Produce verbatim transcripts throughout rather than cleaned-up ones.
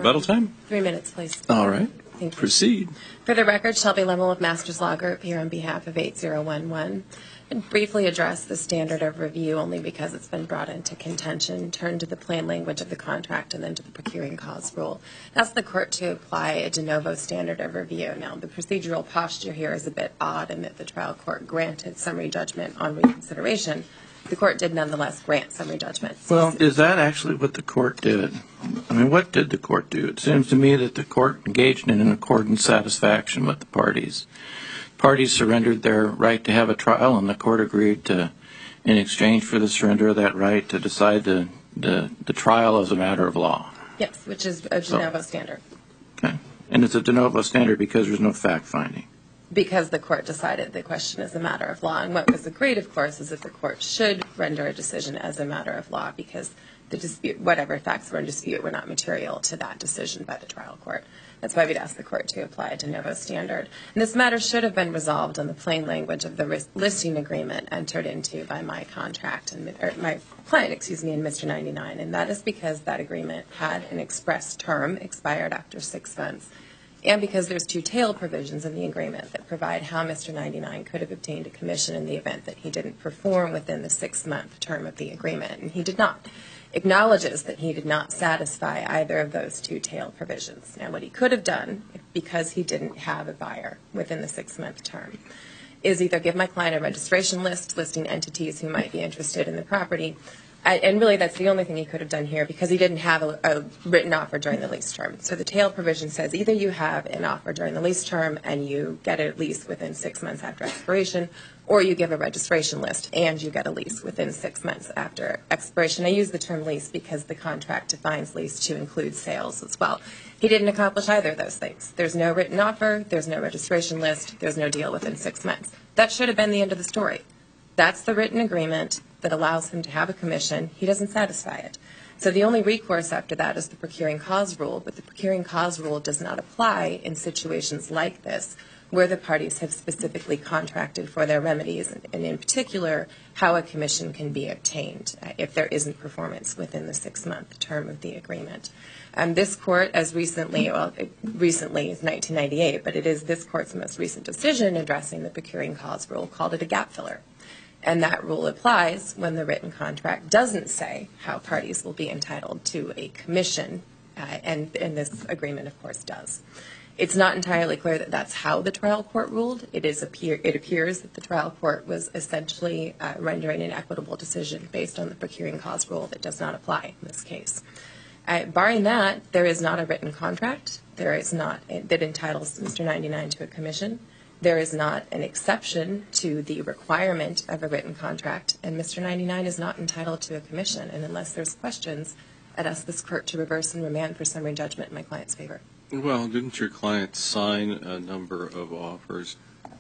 Rebuttal time? Three minutes, please. All right. Thank you. Proceed. For the record, Shelby Lemel of Masters Law Group here on behalf of eight zero one one. And briefly address the standard of review only because it's been brought into contention, turn to the plain language of the contract and then to the procuring cause rule. Ask the court to apply a de novo standard of review. Now, the procedural posture here is a bit odd in that the trial court granted summary judgment on reconsideration. The court did nonetheless grant summary judgment. Well, is that actually what the court did? I mean, what did the court do? It seems to me that the court engaged in an accord and satisfaction with the parties. Parties surrendered their right to have a trial, and the court agreed to, in exchange for the surrender of that right, to decide the, the, the trial as a matter of law. Yes, which is a de novo so, standard. Okay. And it's a de novo standard because there's no fact finding. Because the court decided the question is a matter of law. And what was agreed, of course, is that the court should render a decision as a matter of law because the dispute, whatever facts were in dispute, were not material to that decision by the trial court. That's why we'd ask the court to apply a de novo standard. And this matter should have been resolved on the plain language of the listing agreement entered into by my contract and or my client, excuse me, and Mister ninety-nine. And that is because that agreement had an express term expired after six months. And because there's two tail provisions in the agreement that provide how Mister ninety-nine could have obtained a commission in the event that he didn't perform within the six-month term of the agreement. And he did not. Acknowledges that he did not satisfy either of those two tail provisions. Now, what he could have done, because he didn't have a buyer within the six-month term, is either give my client a registration list listing entities who might be interested in the property. And really, that's the only thing he could have done here because he didn't have a, a written offer during the lease term. So the tail provision says either you have an offer during the lease term and you get a lease within six months after expiration, or you give a registration list and you get a lease within six months after expiration. I use the term lease because the contract defines lease to include sales as well. He didn't accomplish either of those things. There's no written offer, there's no registration list, there's no deal within six months. That should have been the end of the story. That's the written agreement that allows him to have a commission. He doesn't satisfy it. So the only recourse after that is the procuring cause rule, but the procuring cause rule does not apply in situations like this where the parties have specifically contracted for their remedies, and in particular, how a commission can be obtained uh, if there isn't performance within the six-month term of the agreement. Um, this court, as recently, well, it recently is nineteen ninety-eight, but it is this court's most recent decision addressing the procuring cause rule, called it a gap filler. And that rule applies when the written contract doesn't say how parties will be entitled to a commission, uh, and, and this agreement, of course, does. It's not entirely clear that that's how the trial court ruled. It, is appear, it appears that the trial court was essentially uh, rendering an equitable decision based on the procuring cause rule that does not apply in this case. Uh, barring that, there is not a written contract. There is not that entitles Mister ninety-nine to a commission. There is not an exception to the requirement of a written contract, and Mister ninety-nine is not entitled to a commission. And unless there's questions, I'd ask this court to reverse and remand for summary judgment in my client's favor. Well, didn't your client sign a number of offers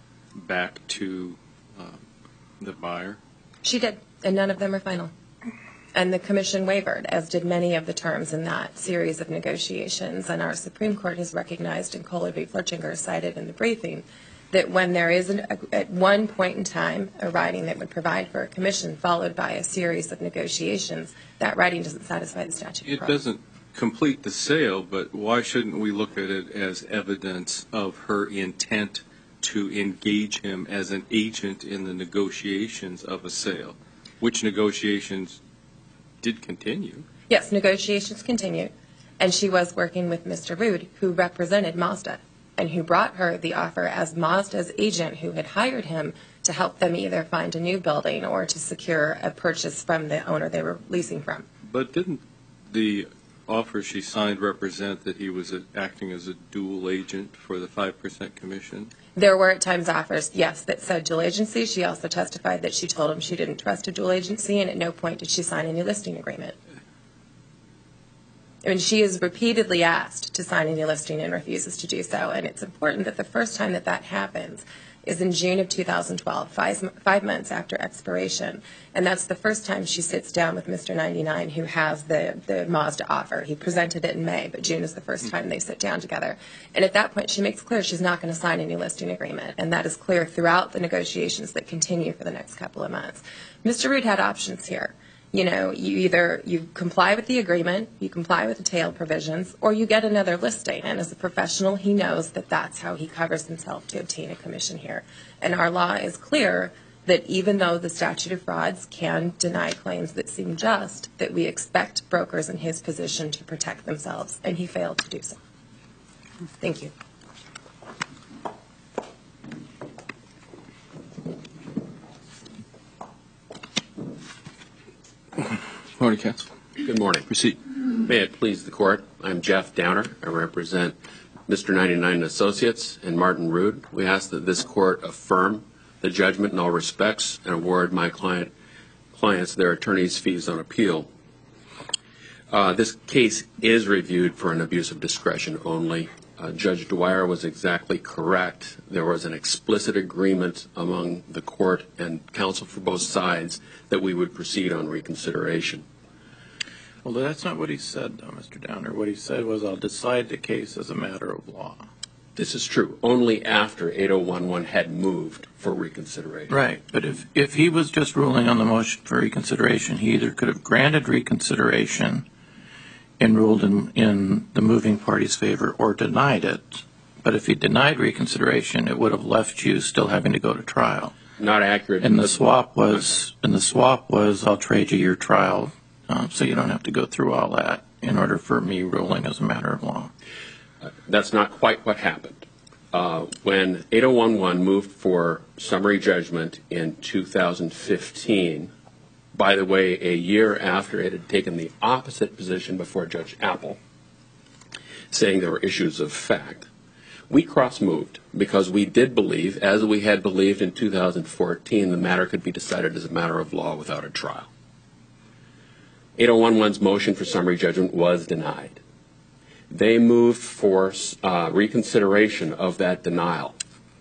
back to uh, the buyer? She did, and none of them are final. And the commission wavered, as did many of the terms in that series of negotiations. And our Supreme Court has recognized, and Kohler v. Fletchinger cited in the briefing, that when there is, an, at one point in time, a writing that would provide for a commission followed by a series of negotiations, that writing doesn't satisfy the statute. It doesn't complete the sale, but why shouldn't we look at it as evidence of her intent to engage him as an agent in the negotiations of a sale, which negotiations did continue? Yes, negotiations continued, and she was working with Mister Rood, who represented Mazda, and who brought her the offer as Mazda's agent who had hired him to help them either find a new building or to secure a purchase from the owner they were leasing from. But didn't the offer she signed represent that he was a, acting as a dual agent for the five percent commission? There were at times offers, yes, that said dual agency. She also testified that she told him she didn't trust a dual agency, and at no point did she sign any listing agreement. I mean, she is repeatedly asked to sign a new listing and refuses to do so, and it's important that the first time that that happens is in June of two thousand twelve, five, five months after expiration, and that's the first time she sits down with Mister ninety-nine, who has the, the Mazda offer. He presented it in May, but June is the first time they sit down together. And at that point, she makes clear she's not going to sign any listing agreement, and that is clear throughout the negotiations that continue for the next couple of months. Mister Rood had options here. you know, you either you comply with the agreement, you comply with the tail provisions, or you get another listing. And as a professional, he knows that that's how he covers himself to obtain a commission here. And our law is clear that even though the statute of frauds can deny claims that seem just, that we expect brokers in his position to protect themselves, and he failed to do so. Thank you. Morning, counsel. Good morning. Proceed. May it please the court, I'm Jeff Downer. I represent Mister ninety-nine Associates and Martin Rood. We ask that this court affirm the judgment in all respects and award my client clients their attorney's fees on appeal. Uh, this case is reviewed for an abuse of discretion only. Uh, Judge Dwyer was exactly correct. There was an explicit agreement among the court and counsel for both sides that we would proceed on reconsideration. Well, that's not what he said, though, Mister Downer. What he said was, I'll decide the case as a matter of law. This is true. Only after eight oh one one had moved for reconsideration. Right. But if, if he was just ruling on the motion for reconsideration, he either could have granted reconsideration and ruled in, in the moving party's favor or denied it. But if he denied reconsideration, it would have left you still having to go to trial. Not accurate. And the swap was, and the swap was, I'll trade you your trial uh, so you don't have to go through all that in order for me ruling as a matter of law. Uh, that's not quite what happened. Uh, when eight oh one one moved for summary judgment in two thousand fifteen, by the way, a year after it had taken the opposite position before Judge Apple, saying there were issues of fact, we cross-moved because we did believe, as we had believed in two thousand fourteen, the matter could be decided as a matter of law without a trial. eight oh one one's motion for summary judgment was denied. They moved for uh, reconsideration of that denial.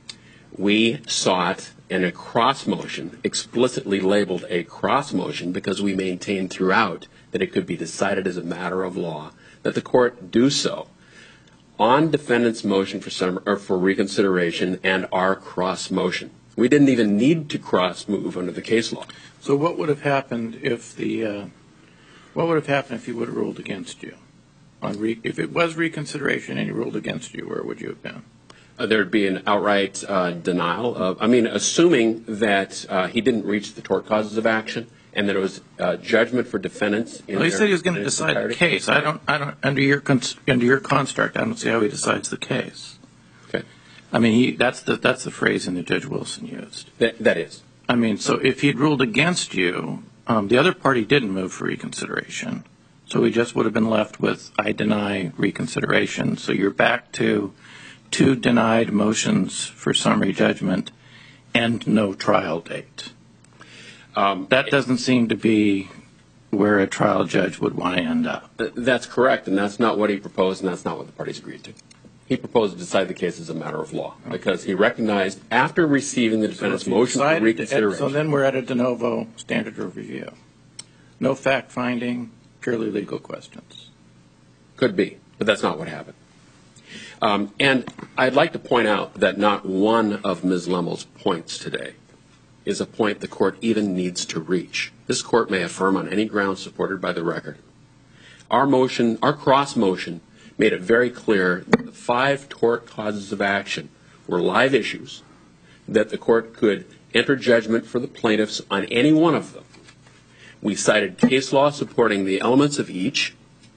We sought in a cross motion, explicitly labeled a cross motion because we maintained throughout that it could be decided as a matter of law, that the court do so on defendant's motion for, some, or for reconsideration and our cross motion. We didn't even need to cross move under the case law. So what would have happened if the, uh, what would have happened if he would have ruled against you? On re- if it was reconsideration and he ruled against you, where would you have been? Uh, there'd be an outright uh, denial of, I mean, assuming that uh, he didn't reach the tort causes of action and that it was uh, judgment for defendants. In well, he their, said he was going to decide entirety. the case. I don't, I don't, under your, cons- under your construct, I don't see how he decides the case. Okay. I mean, he, that's the, that's the phrasing that Judge Wilson used. That, that is. I mean, so if he'd ruled against you, um, the other party didn't move for reconsideration. So we just would have been left with, I deny reconsideration. So you're back to two denied motions for summary judgment and no trial date. Um, that doesn't seem to be where a trial judge would want to end up. That's correct, and that's not what he proposed, and that's not what the parties agreed to. He proposed to decide the case as a matter of law because he recognized after receiving the defendant's So motion for to, reconsideration. So then we're at a de novo standard of review. No fact finding, purely legal questions. Could be, but that's not what happened. Um, and I'd like to point out that not one of Miz Lemmel's points today is a point the court even needs to reach. This court may affirm on any ground supported by the record. Our motion, our cross motion, made it very clear that the five tort causes of action were live issues, that the court could enter judgment for the plaintiffs on any one of them. We cited case law supporting the elements of each.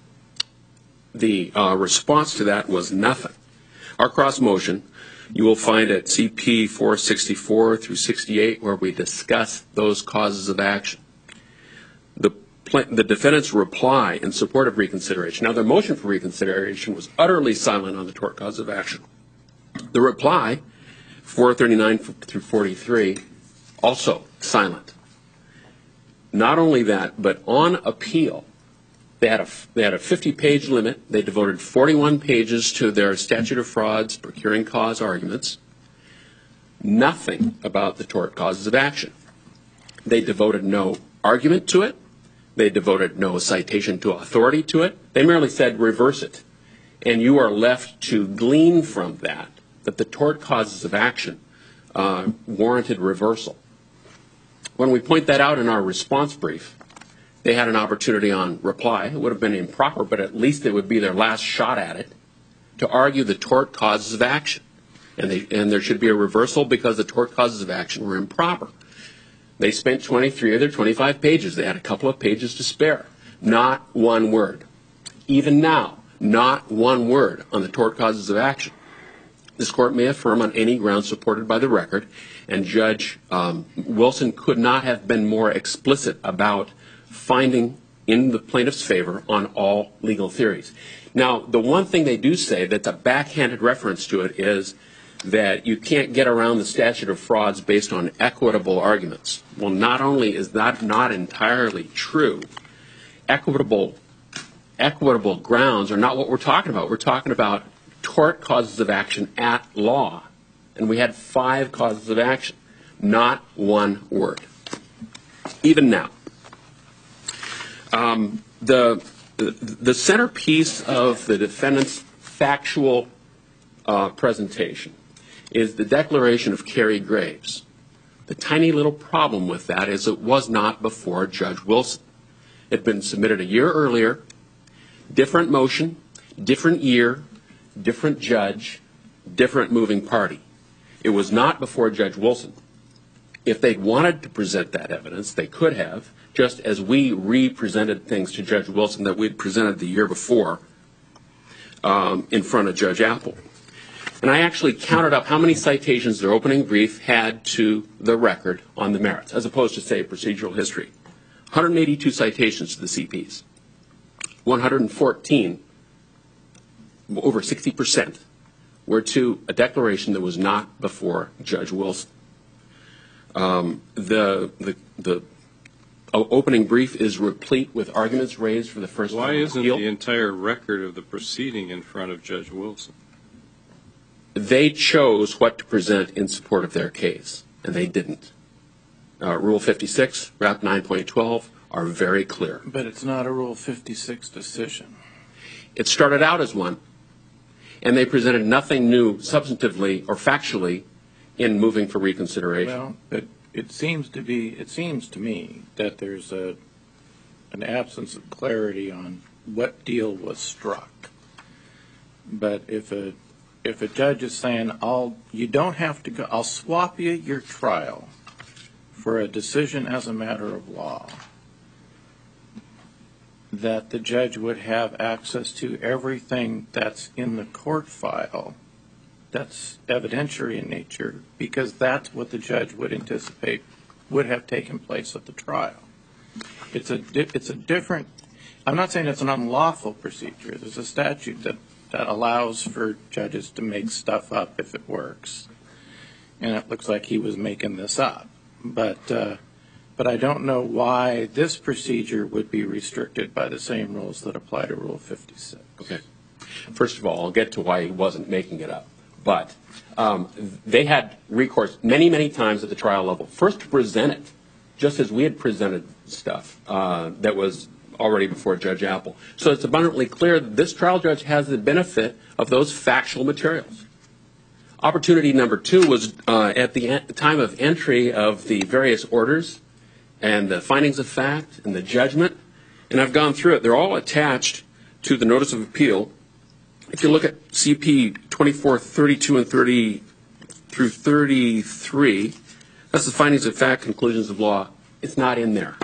The uh, response to that was nothing. Our cross motion, you will find at C P four sixty-four through sixty-eight, where we discuss those causes of action. The, pl- the defendant's reply in support of reconsideration. Now, their motion for reconsideration was utterly silent on the tort cause of action. The reply, four thirty-nine through forty-three, also silent. Not only that, but on appeal, they had a they had a fifty-page limit. They devoted forty-one pages to their statute of frauds, procuring cause arguments. Nothing about the tort causes of action. They devoted no argument to it. They devoted no citation to authority to it. They merely said reverse it. And you are left to glean from that that the tort causes of action uh, warranted reversal. When we point that out in our response brief, They had an opportunity on reply. It would have been improper, but at least it would be their last shot at it, to argue the tort causes of action. And, they, and there should be a reversal because the tort causes of action were improper. They spent twenty-three of their twenty-five pages. They had a couple of pages to spare. Not one word. Even now, not one word on the tort causes of action. This court may affirm on any ground supported by the record, and Judge um, Wilson could not have been more explicit about finding in the plaintiff's favor on all legal theories. Now, the one thing they do say that's a backhanded reference to it is that you can't get around the statute of frauds based on equitable arguments. Well, not only is that not entirely true, equitable, equitable grounds are not what we're talking about. We're talking about tort causes of action at law. And we had five causes of action, not one word. Even now. Um, the, the, the centerpiece of the defendant's factual uh, presentation is the declaration of Carrie Graves. The tiny little problem with that is it was not before Judge Wilson. It had been submitted a year earlier, different motion, different year, different judge, different moving party. It was not before Judge Wilson. If they'd wanted to present that evidence, they could have, just as we re-presented things to Judge Wilson that we'd presented the year before um, in front of Judge Apple. And I actually counted up how many citations their opening brief had to the record on the merits, as opposed to, say, procedural history. one hundred eighty-two citations to the C Ps. one hundred fourteen, over sixty percent, were to a declaration that was not before Judge Wilson. Um, the, the, the opening brief is replete with arguments raised for the first Why time. isn't appeal. the entire record of the proceeding in front of Judge Wilson? They chose what to present in support of their case, and they didn't. Uh, Rule fifty-six, Rap nine point twelve are very clear. But it's not a Rule fifty-six decision. It started out as one, and they presented nothing new substantively or factually in moving for reconsideration. Well, but it seems to be, it seems to me that there's a, an absence of clarity on what deal was struck. But if a If a judge is saying, I'll, you don't have to go, I'll swap you your trial for a decision as a matter of law, that the judge would have access to everything that's in the court file that's evidentiary in nature, because that's what the judge would anticipate would have taken place at the trial. It's a, it's a different, I'm not saying it's an unlawful procedure. There's a statute that that allows for judges to make stuff up if it works. And it looks like he was making this up. But uh, but I don't know why this procedure would be restricted by the same rules that apply to Rule fifty-six. Okay. First of all, I'll get to why he wasn't making it up. But um, they had recourse many, many times at the trial level. First to present it, just as we had presented stuff uh, that was already before Judge Apple. So it's abundantly clear that this trial judge has the benefit of those factual materials. Opportunity number two was uh, at the en- time of entry of the various orders and the findings of fact and the judgment. And I've gone through it. They're all attached to the notice of appeal. If you look at C P twenty-four thirty-two and thirty through thirty-three, that's the findings of fact, conclusions of law. It's not in there.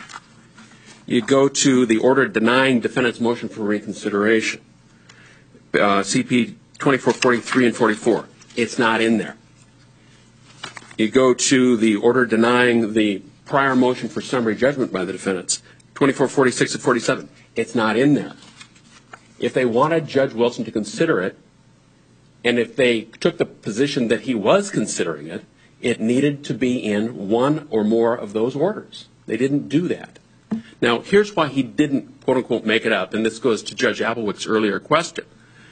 You go to the order denying defendant's motion for reconsideration, uh, C P twenty-four forty-three and forty-four. It's not in there. You go to the order denying the prior motion for summary judgment by the defendants, twenty-four forty-six and forty-seven. It's not in there. If they wanted Judge Wilson to consider it, and if they took the position that he was considering it, it needed to be in one or more of those orders. They didn't do that. Now, here's why he didn't, quote-unquote, make it up, and this goes to Judge Applewick's earlier question.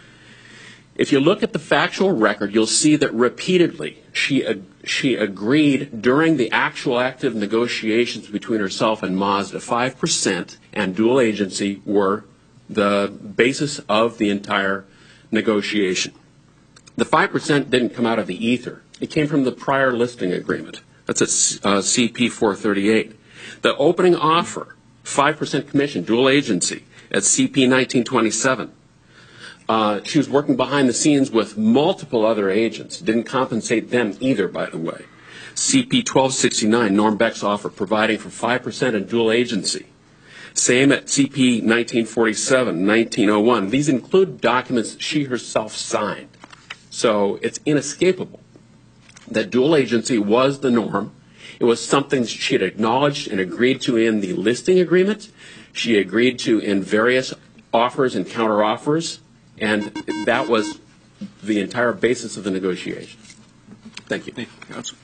If you look at the factual record, you'll see that repeatedly she ag- she agreed during the actual active negotiations between herself and Mazda, five percent and dual agency were the basis of the entire negotiation. The five percent didn't come out of the ether. It came from the prior listing agreement. That's at uh, C P four thirty-eight. The opening offer five percent commission, dual agency at C P nineteen twenty-seven. Uh, she was working behind the scenes with multiple other agents. Didn't compensate them either, by the way. C P twelve sixty-nine, Norm Beck's offer, providing for five percent in dual agency. Same at C P nineteen forty-seven, nineteen oh one. These include documents she herself signed. So it's inescapable that dual agency was the norm. It was something she had acknowledged and agreed to in the listing agreement. She agreed to in various offers and counteroffers, and that was the entire basis of the negotiation. Thank you. Thank you, Counsel.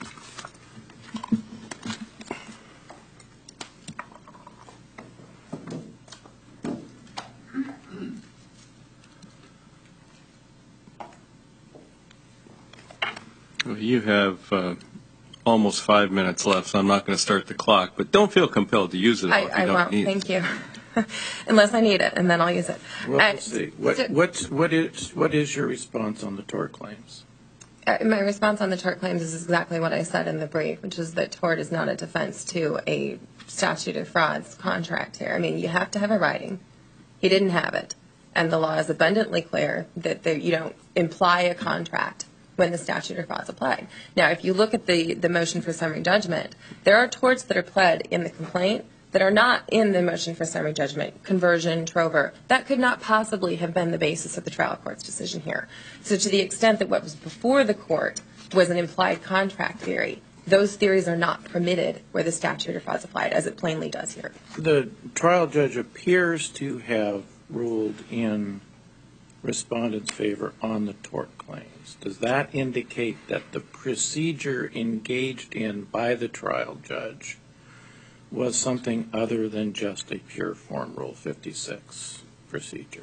Well, you have uh, almost five minutes left, so I'm not going to start the clock. But don't feel compelled to use it all I, if you I don't won't. need Thank it. you. Unless I need it, and then I'll use it. Well, Uh, we'll see. What, so- what's, what, is, what is your response on the tort claims? Uh, my response on the tort claims is exactly what I said in the brief, which is that tort is not a defense to a statute of frauds contract here. I mean, you have to have a writing. He didn't have it. And the law is abundantly clear that there, you don't imply a contract when the statute of frauds applied. Now, if you look at the, the motion for summary judgment, there are torts that are pled in the complaint that are not in the motion for summary judgment, conversion, trover. That could not possibly have been the basis of the trial court's decision here. So to the extent that what was before the court was an implied contract theory, those theories are not permitted where the statute of frauds applied, as it plainly does here. The trial judge appears to have ruled in respondent's favor on the tort claims. Does that indicate that the procedure engaged in by the trial judge was something other than just a pure form Rule fifty-six procedure?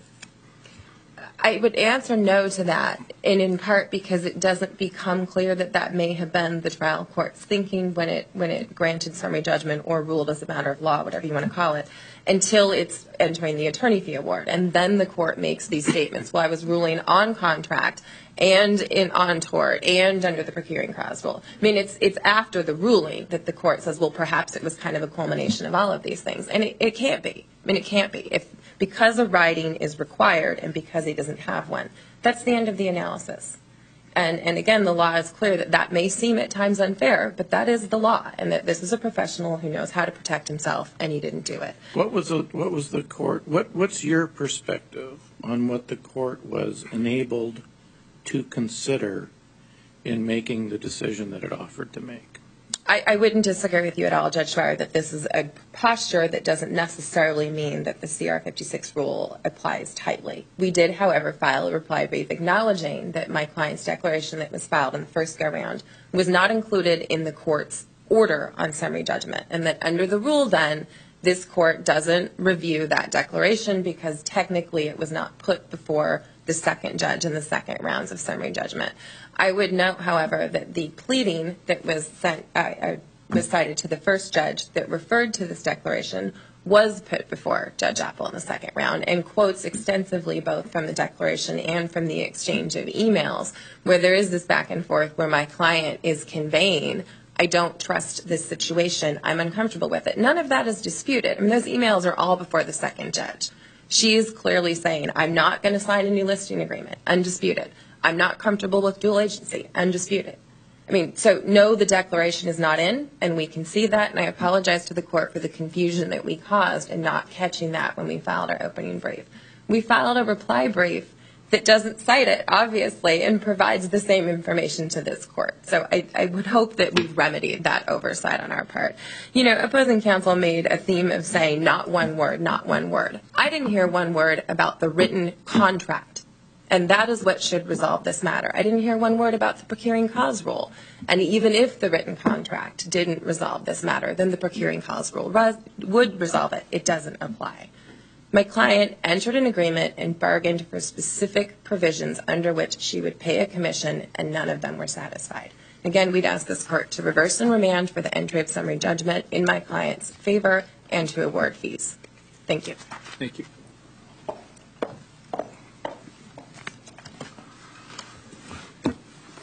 I would answer no to that, and in part because it doesn't become clear that that may have been the trial court's thinking when it when it granted summary judgment or ruled as a matter of law, whatever you want to call it, until it's entering the attorney fee award. And then the court makes these statements. Well, I was ruling on contract and in on tort and under the procuring clause rule. I mean, it's it's after the ruling that the court says, well, perhaps it was kind of a culmination of all of these things. And it, it can't be. I mean, it can't be. If because a writing is required and because he doesn't have one, that's the end of the analysis. And, and again, the law is clear that that may seem at times unfair, but that is the law, and that this is a professional who knows how to protect himself, and he didn't do it. What was the, what was the court, what, what's your perspective on what the court was enabled to consider in making the decision that it offered to make? I, I wouldn't disagree with you at all, Judge Schreier, that this is a posture that doesn't necessarily mean that the C R fifty-six rule applies tightly. We did, however, file a reply brief acknowledging that my client's declaration that was filed in the first go-round was not included in the court's order on summary judgment, and that under the rule then, this court doesn't review that declaration because technically it was not put before the second judge in the second rounds of summary judgment. I would note, however, that the pleading that was sent, uh, uh, was cited to the first judge that referred to this declaration was put before Judge Apple in the second round and quotes extensively both from the declaration and from the exchange of emails where there is this back and forth where my client is conveying, I don't trust this situation, I'm uncomfortable with it. None of that is disputed. I mean, those emails are all before the second judge. She is clearly saying, I'm not going to sign a new listing agreement, undisputed. I'm not comfortable with dual agency, undisputed. I mean, so no, the declaration is not in, and we can see that, and I apologize to the court for the confusion that we caused in not catching that when we filed our opening brief. We filed a reply brief that doesn't cite it, obviously, and provides the same information to this court. So I, I would hope that we've remedied that oversight on our part. You know, opposing counsel made a theme of saying not one word, not one word. I didn't hear one word about the written contract, and that is what should resolve this matter. I didn't hear one word about the procuring cause rule. And even if the written contract didn't resolve this matter, then the procuring cause rule res- would resolve it. It doesn't apply. My client entered an agreement and bargained for specific provisions under which she would pay a commission, and none of them were satisfied. Again, we'd ask this court to reverse and remand for the entry of summary judgment in my client's favor and to award fees. Thank you. Thank you.